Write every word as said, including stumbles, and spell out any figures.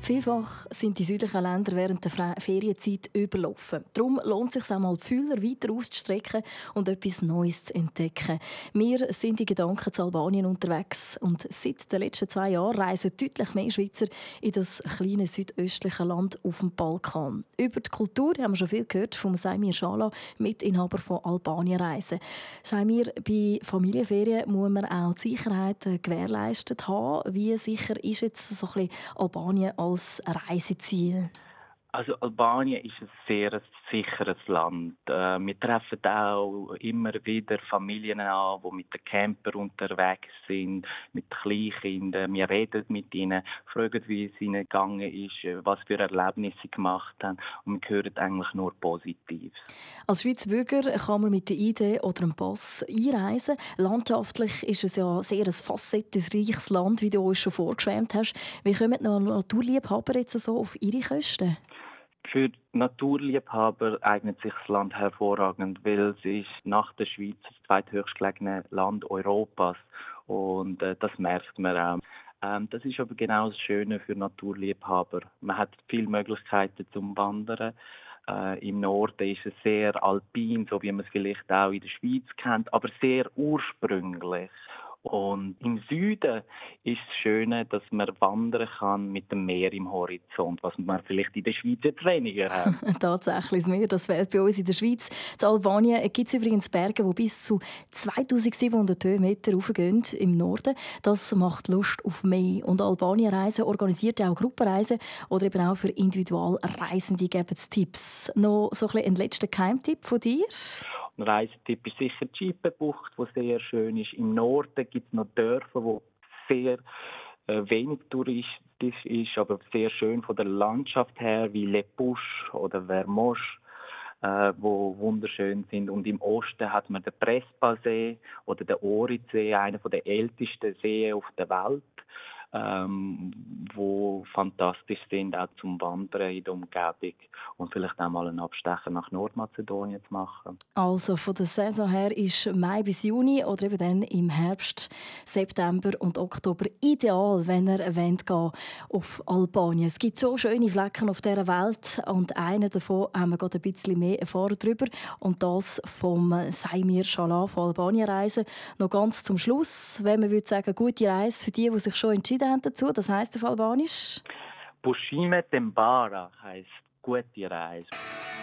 Vielfach sind die südlichen Länder während der Fre- Ferienzeit überlaufen. Darum lohnt es sich auch mal, die Fühler weiter auszustrecken und etwas Neues zu entdecken. Wir sind in Gedanken zu Albanien unterwegs und seit den letzten zwei Jahren reisen deutlich mehr Schweizer in das kleine südöstliche Land auf dem Balkan. Über die Kultur haben wir schon viel gehört von Saimir Schala, Mitinhaber von Albanien Reisen. Saimir, bei Familienferien muss man auch die Sicherheit gewährleistet haben. Wie sicher ist jetzt so ein bisschen Albanien als Reiseziel? Also Albanien ist ein sehr sicheres Land. Äh, wir treffen auch immer wieder Familien an, die mit den Camper unterwegs sind, mit Kleinkindern. Wir reden mit ihnen, fragen, wie es ihnen gegangen ist, was für Erlebnisse sie gemacht haben. Und wir hören eigentlich nur Positives. Als Schweizer Bürger kann man mit der I D oder einem Pass einreisen. Landschaftlich ist es ja sehr ein facettenreiches Land, wie du uns schon vorgeschwärmt hast. Wie kommen die Naturliebhaber jetzt so auf ihre Kosten? Für Naturliebhaber eignet sich das Land hervorragend, weil es ist nach der Schweiz das zweithöchstgelegene Land Europas und äh, das merkt man auch. Ähm, das ist aber genau das Schöne für Naturliebhaber. Man hat viele Möglichkeiten zum Wandern. Äh, Im Norden ist es sehr alpin, so wie man es vielleicht auch in der Schweiz kennt, aber sehr ursprünglich. Und im Süden ist das Schöne, dass man wandern kann mit dem Meer im Horizont, was man vielleicht in der Schweiz jetzt weniger hat. Tatsächlich, das Meer, das fehlt bei uns in der Schweiz. In Albanien gibt es übrigens Berge, die bis zu zweitausendsiebenhundert Höhenmeter raufgehen im Norden. Das macht Lust auf mehr. Und Albanien Reisen organisiert auch Gruppenreisen oder eben auch für Individualreisende geben es Tipps. Noch so ein, bisschen ein letzter Geheimtipp von dir? Ein Reisetipp ist sicher die Schiepenbucht, die sehr schön ist. Im Norden gibt es noch Dörfer, wo sehr äh, wenig touristisch ist, aber sehr schön von der Landschaft her, wie Lepusch oder Vermosch, äh, wo wunderschön sind. Und im Osten hat man den Prespa-See oder den Ohridsee, einer der ältesten Seen auf der Welt, ähm, wo fantastisch sind, auch zum Wandern in der Umgebung und vielleicht auch mal einen Abstecher nach Nordmazedonien zu machen. Also von der Saison her ist Mai bis Juni oder eben dann im Herbst, September und Oktober ideal, wenn ihr wollt gehen auf Albanien. Es gibt so schöne Flecken auf dieser Welt und einen davon haben wir gerade ein bisschen mehr erfahren darüber und das vom Saimir Schala von Albanien Reisen. Noch ganz zum Schluss, wenn man würde sagen, gute Reise für die, die sich schon entschieden haben dazu. Das heisst auf Albanisch? Pushime Tembara heisst gute Reise.